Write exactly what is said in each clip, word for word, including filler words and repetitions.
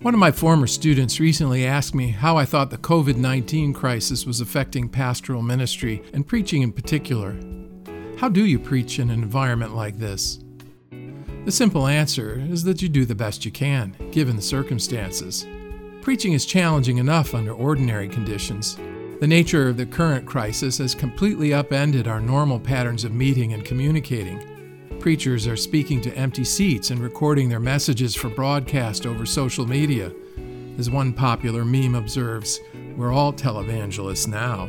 One of my former students recently asked me how I thought the covid nineteen crisis was affecting pastoral ministry and preaching in particular. How do you preach in an environment like this? The simple answer is that you do the best you can, given the circumstances. Preaching is challenging enough under ordinary conditions. The nature of the current crisis has completely upended our normal patterns of meeting and communicating. Preachers are speaking to empty seats and recording their messages for broadcast over social media. As one popular meme observes, we're all televangelists now.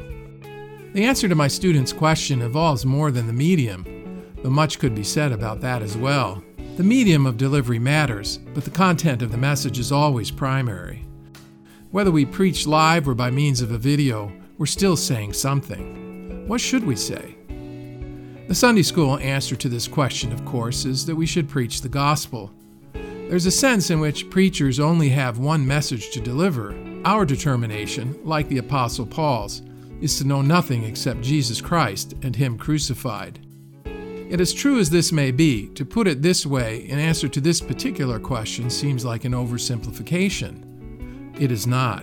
The answer to my student's question involves more than the medium, though much could be said about that as well. The medium of delivery matters, but the content of the message is always primary. Whether we preach live or by means of a video, we're still saying something. What should we say? The Sunday school answer to this question, of course, is that we should preach the gospel. There's a sense in which preachers only have one message to deliver. Our determination, like the Apostle Paul's, is to know nothing except Jesus Christ and Him crucified. Yet as true as this may be, to put it this way in answer to this particular question seems like an oversimplification. It is not.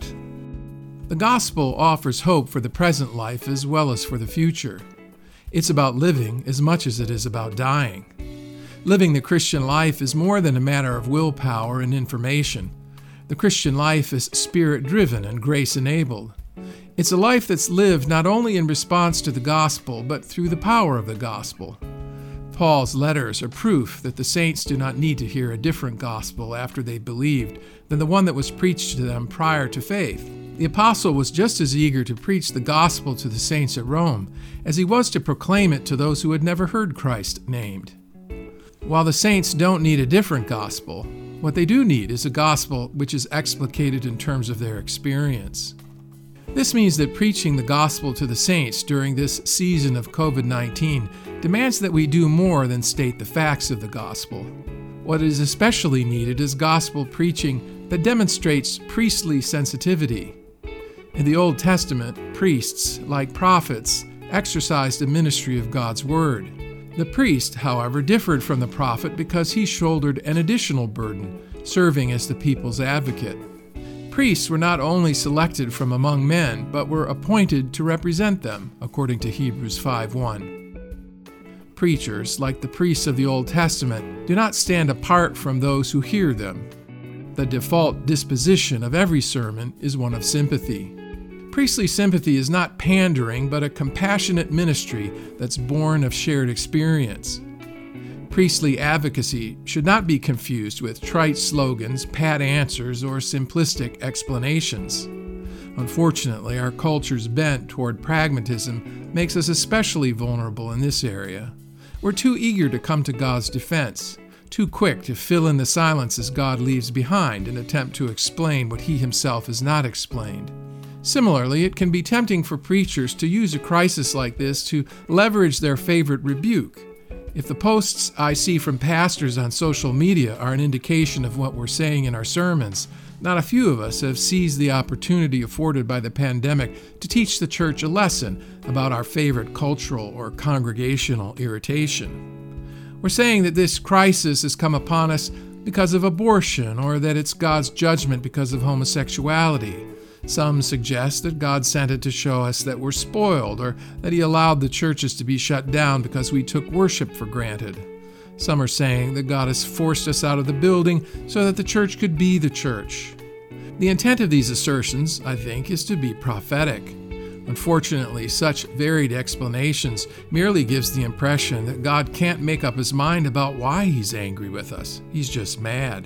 The gospel offers hope for the present life as well as for the future. It's about living as much as it is about dying. Living the Christian life is more than a matter of willpower and information. The Christian life is spirit-driven and grace-enabled. It's a life that's lived not only in response to the gospel, but through the power of the gospel. Paul's letters are proof that the saints do not need to hear a different gospel after they believed than the one that was preached to them prior to faith. The apostle was just as eager to preach the gospel to the saints at Rome as he was to proclaim it to those who had never heard Christ named. While the saints don't need a different gospel, what they do need is a gospel which is explicated in terms of their experience. This means that preaching the gospel to the saints during this season of covid nineteen demands that we do more than state the facts of the gospel. What is especially needed is gospel preaching that demonstrates priestly sensitivity. In the Old Testament, priests, like prophets, exercised a ministry of God's word. The priest, however, differed from the prophet because he shouldered an additional burden, serving as the people's advocate. Priests were not only selected from among men, but were appointed to represent them, according to Hebrews five one. Preachers, like the priests of the Old Testament, do not stand apart from those who hear them. The default disposition of every sermon is one of sympathy. Priestly sympathy is not pandering, but a compassionate ministry that's born of shared experience. Priestly advocacy should not be confused with trite slogans, pat answers, or simplistic explanations. Unfortunately, our culture's bent toward pragmatism makes us especially vulnerable in this area. We're too eager to come to God's defense, too quick to fill in the silences God leaves behind and attempt to explain what He Himself has not explained. Similarly, it can be tempting for preachers to use a crisis like this to leverage their favorite rebuke. If the posts I see from pastors on social media are an indication of what we're saying in our sermons, not a few of us have seized the opportunity afforded by the pandemic to teach the church a lesson about our favorite cultural or congregational irritation. We're saying that this crisis has come upon us because of abortion, or that it's God's judgment because of homosexuality. Some suggest that God sent it to show us that we're spoiled, or that He allowed the churches to be shut down because we took worship for granted. Some are saying that God has forced us out of the building so that the church could be the church. The intent of these assertions, I think, is to be prophetic. Unfortunately, such varied explanations merely gives the impression that God can't make up His mind about why He's angry with us. He's just mad.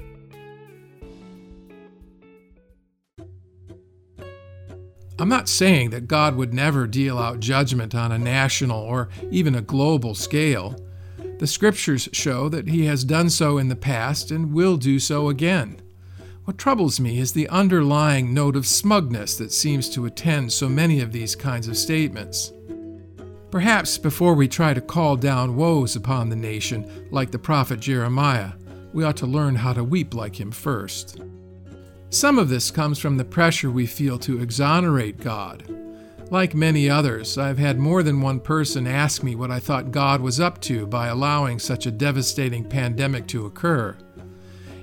I'm not saying that God would never deal out judgment on a national or even a global scale. The Scriptures show that He has done so in the past and will do so again. What troubles me is the underlying note of smugness that seems to attend so many of these kinds of statements. Perhaps before we try to call down woes upon the nation, like the prophet Jeremiah, we ought to learn how to weep like him first. Some of this comes from the pressure we feel to exonerate God. Like many others, I've had more than one person ask me what I thought God was up to by allowing such a devastating pandemic to occur.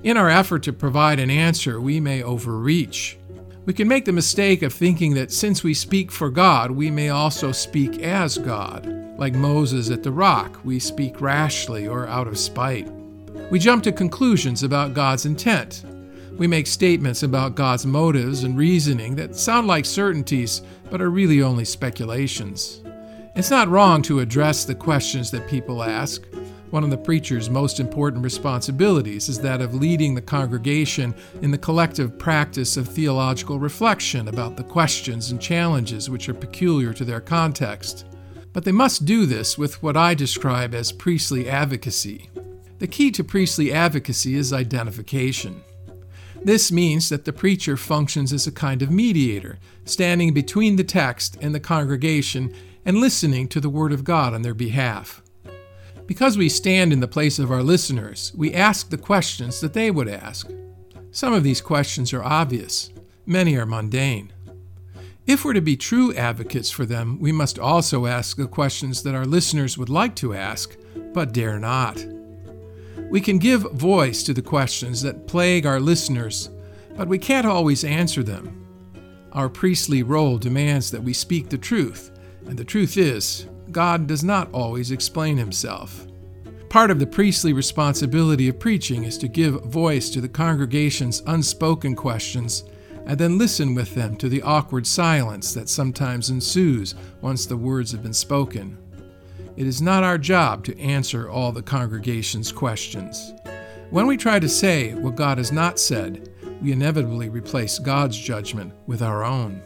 In our effort to provide an answer, we may overreach. We can make the mistake of thinking that since we speak for God, we may also speak as God. Like Moses at the rock, we speak rashly or out of spite. We jump to conclusions about God's intent. We make statements about God's motives and reasoning that sound like certainties, but are really only speculations. It's not wrong to address the questions that people ask. One of the preacher's most important responsibilities is that of leading the congregation in the collective practice of theological reflection about the questions and challenges which are peculiar to their context. But they must do this with what I describe as priestly advocacy. The key to priestly advocacy is identification. This means that the preacher functions as a kind of mediator, standing between the text and the congregation and listening to the Word of God on their behalf. Because we stand in the place of our listeners, we ask the questions that they would ask. Some of these questions are obvious. Many are mundane. If we're to be true advocates for them, we must also ask the questions that our listeners would like to ask, but dare not. We can give voice to the questions that plague our listeners, but we can't always answer them. Our priestly role demands that we speak the truth, and the truth is, God does not always explain himself. Part of the priestly responsibility of preaching is to give voice to the congregation's unspoken questions and then listen with them to the awkward silence that sometimes ensues once the words have been spoken. It is not our job to answer all the congregation's questions. When we try to say what God has not said, we inevitably replace God's judgment with our own.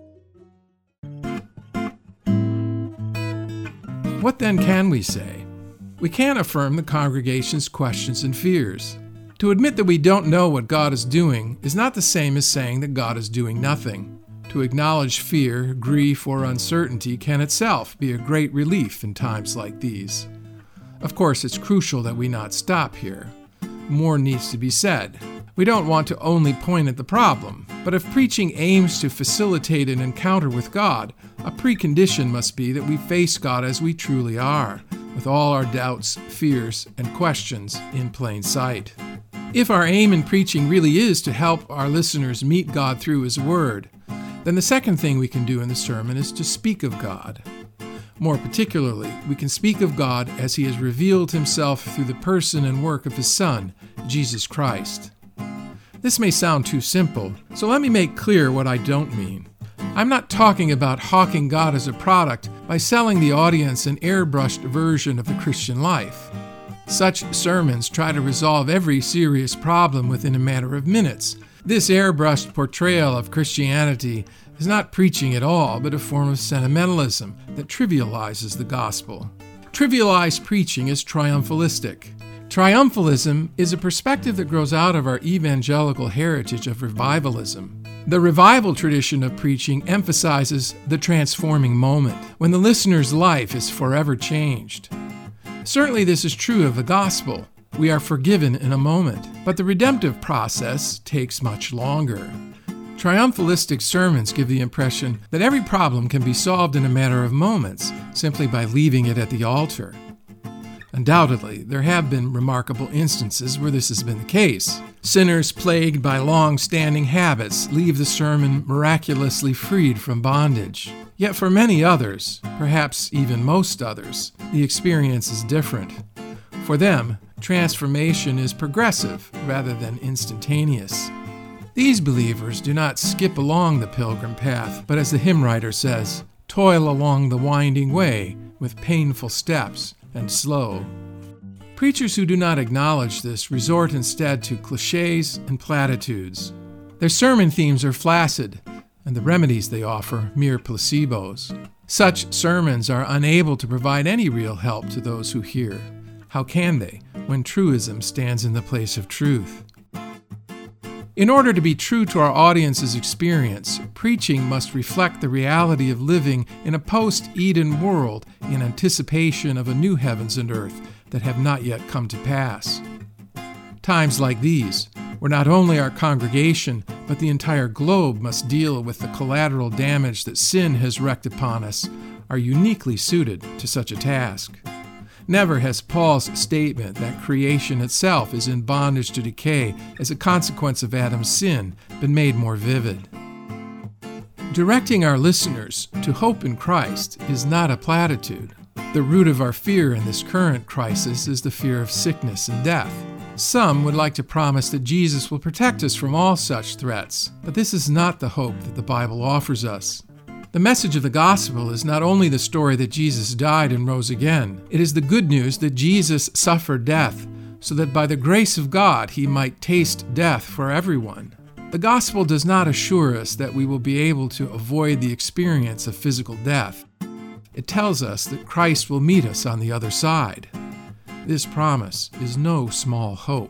What then can we say? We can affirm the congregation's questions and fears. To admit that we don't know what God is doing is not the same as saying that God is doing nothing. To acknowledge fear, grief, or uncertainty can itself be a great relief in times like these. Of course, it's crucial that we not stop here. More needs to be said. We don't want to only point at the problem, but if preaching aims to facilitate an encounter with God, a precondition must be that we face God as we truly are, with all our doubts, fears, and questions in plain sight. If our aim in preaching really is to help our listeners meet God through His Word, then the second thing we can do in the sermon is to speak of God. More particularly, we can speak of God as He has revealed Himself through the person and work of His Son, Jesus Christ. This may sound too simple, so let me make clear what I don't mean. I'm not talking about hawking God as a product by selling the audience an airbrushed version of the Christian life. Such sermons try to resolve every serious problem within a matter of minutes. This airbrushed portrayal of Christianity is not preaching at all, but a form of sentimentalism that trivializes the gospel. Trivialized preaching is triumphalistic. Triumphalism is a perspective that grows out of our evangelical heritage of revivalism. The revival tradition of preaching emphasizes the transforming moment, when the listener's life is forever changed. Certainly this is true of the gospel. We are forgiven in a moment, but the redemptive process takes much longer. Triumphalistic sermons give the impression that every problem can be solved in a matter of moments, simply by leaving it at the altar. Undoubtedly, there have been remarkable instances where this has been the case. Sinners plagued by long-standing habits leave the sermon miraculously freed from bondage. Yet for many others, perhaps even most others, the experience is different. For them, transformation is progressive rather than instantaneous. These believers do not skip along the pilgrim path, but as the hymn writer says, toil along the winding way with painful steps and slow. Preachers who do not acknowledge this resort instead to cliches and platitudes. Their sermon themes are flaccid, and the remedies they offer mere placebos. Such sermons are unable to provide any real help to those who hear. How can they, when truism stands in the place of truth? In order to be true to our audience's experience, preaching must reflect the reality of living in a post-Eden world in anticipation of a new heavens and earth that have not yet come to pass. Times like these, where not only our congregation, but the entire globe must deal with the collateral damage that sin has wreaked upon us, are uniquely suited to such a task. Never has Paul's statement that creation itself is in bondage to decay as a consequence of Adam's sin been made more vivid. Directing our listeners to hope in Christ is not a platitude. The root of our fear in this current crisis is the fear of sickness and death. Some would like to promise that Jesus will protect us from all such threats, but this is not the hope that the Bible offers us. The message of the gospel is not only the story that Jesus died and rose again, it is the good news that Jesus suffered death so that by the grace of God he might taste death for everyone. The gospel does not assure us that we will be able to avoid the experience of physical death. It tells us that Christ will meet us on the other side. This promise is no small hope.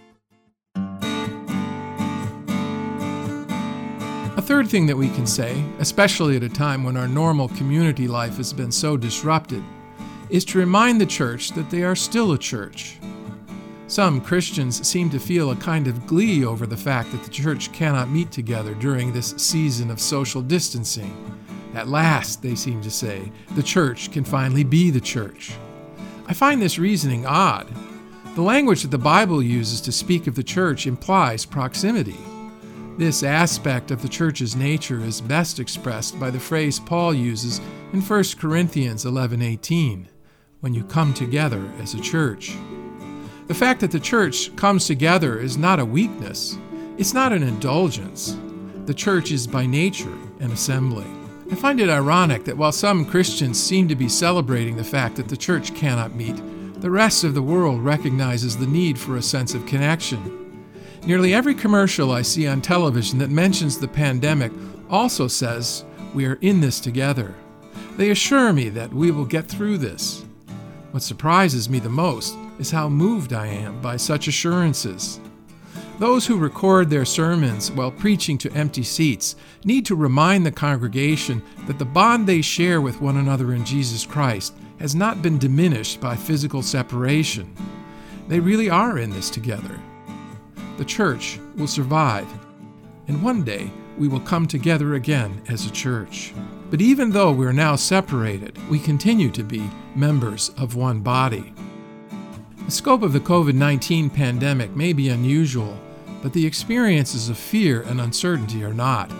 A third thing that we can say, especially at a time when our normal community life has been so disrupted, is to remind the church that they are still a church. Some Christians seem to feel a kind of glee over the fact that the church cannot meet together during this season of social distancing. At last, they seem to say, the church can finally be the church. I find this reasoning odd. The language that the Bible uses to speak of the church implies proximity. This aspect of the church's nature is best expressed by the phrase Paul uses in First Corinthians eleven eighteen, when you come together as a church. The fact that the church comes together is not a weakness. It's not an indulgence. The church is by nature an assembly. I find it ironic that while some Christians seem to be celebrating the fact that the church cannot meet, the rest of the world recognizes the need for a sense of connection. Nearly every commercial I see on television that mentions the pandemic also says, "We are in this together." They assure me that we will get through this. What surprises me the most is how moved I am by such assurances. Those who record their sermons while preaching to empty seats need to remind the congregation that the bond they share with one another in Jesus Christ has not been diminished by physical separation. They really are in this together. The church will survive, and one day we will come together again as a church. But even though we are now separated, we continue to be members of one body. The scope of the covid nineteen pandemic may be unusual, but the experiences of fear and uncertainty are not.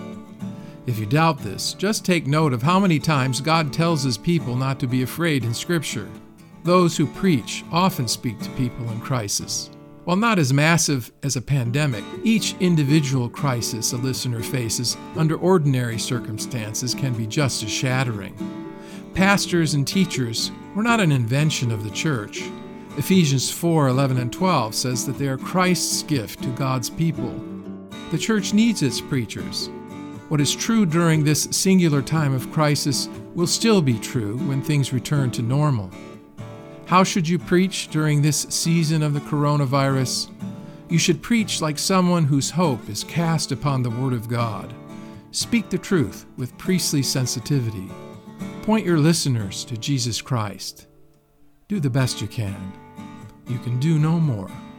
If you doubt this, just take note of how many times God tells his people not to be afraid in Scripture. Those who preach often speak to people in crisis. While not as massive as a pandemic, each individual crisis a listener faces under ordinary circumstances can be just as shattering. Pastors and teachers were not an invention of the church. Ephesians four eleven and twelve says that they are Christ's gift to God's people. The church needs its preachers. What is true during this singular time of crisis will still be true when things return to normal. How should you preach during this season of the coronavirus? You should preach like someone whose hope is cast upon the Word of God. Speak the truth with priestly sensitivity. Point your listeners to Jesus Christ. Do the best you can. You can do no more.